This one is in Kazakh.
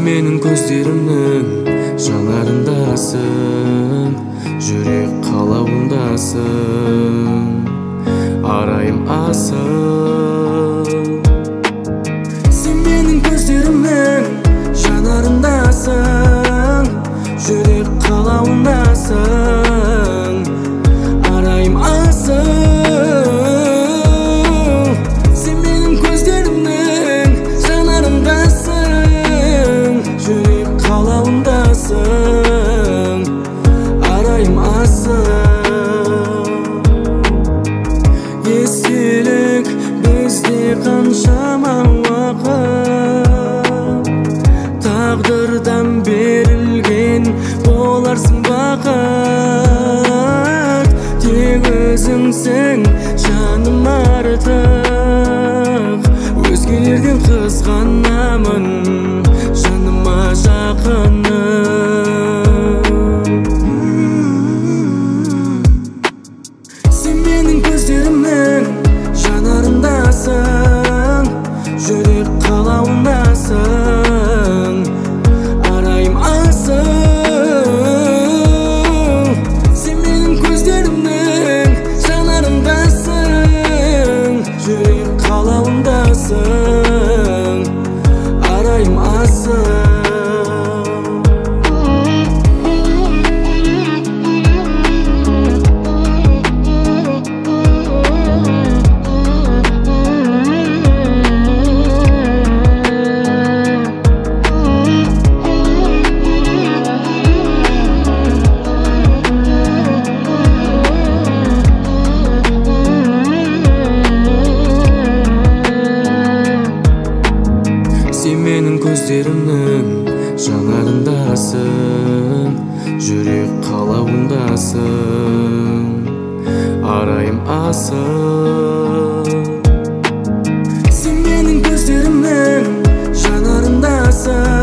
менің көздерімнің жанарындасың, жүрек қалауындасың, арайым асыл. Сен менің көздерімнің жанарындасың, жүрек қалауындасың, арайым асыл. Сен менің көздерімнің жанарындасың, жүрек қалауындасың, арайым асыл. Естелік бізде қаншама уақыт, тағдырдан берілген боларсың бақыт. Тек өзіңсің жаным артық, өзгелерден қызғанамын жаныма жақыным. Сен менің көздерімнің жанарындасың, жүрек қалауындасың, арайым асыл. Сен менің көздерімнің жанарындасың, жүрек қалауындасың, арайым асыл. Сен менің көздерімнің жанарындасың, жүрек қалауындасың, арайым асыл. Сен менің көздерімнің жанарындасың,